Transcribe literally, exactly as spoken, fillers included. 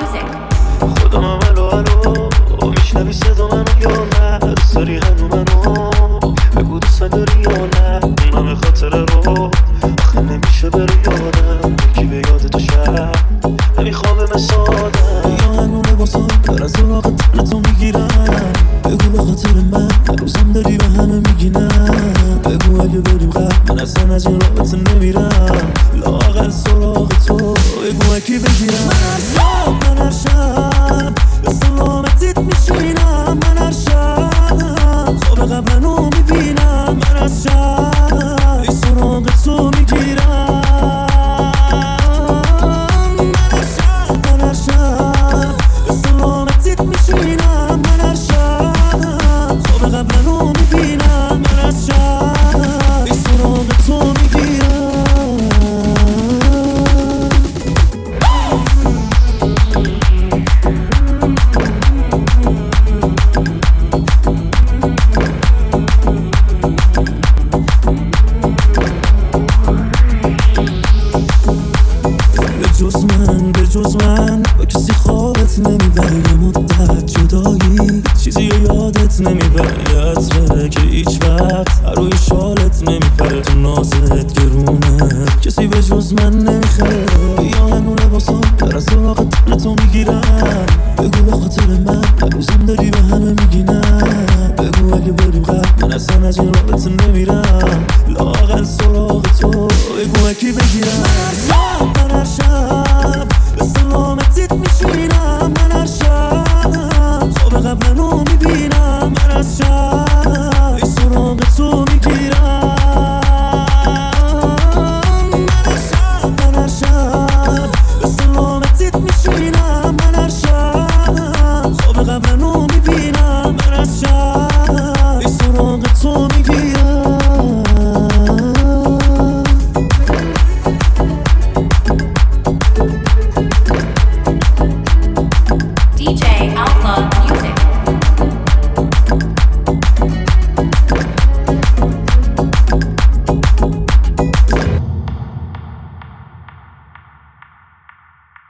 خودم هم الو الو میشنوی صدا منو یا نه؟ دوست داری هنو منو بگو دوست داری یا نه؟ اون همه خاطره رو آخه نمیشه بره یادم یکی به یاد تو شب نمیخوام مسادم یا هنونه باسم در از اوراق تن تو میگیرم بگو به خاطر من هنوزم داری به همه میگینم بگو اگه بریم قبل من اصلا از این رابطه نمیرم لااقل سراغ تو بگو اکی بگیرم من هر شب من هر شب به سلامتیت میشینم من هر شب خواب قبلنو میبینم من از شب ای سراغ تو میگیرم من هر شب من هر شب به سلامتیت میشینم من هر شب خواب قبلنو میبینم من از شب ای سراغ تو میگیرم جز من به جز من با کسی خوابت نمیبره یه مدت جدایی چیزی یادت نمیبره یه عطره که هیچ وقت روی شالت نمیپره تو نازت گرونه کسی به جز من نمیخره یا هنو لباسم در از اوراق تن تو میگیرم بگو به خاطر من هنوزم داری به همه میگی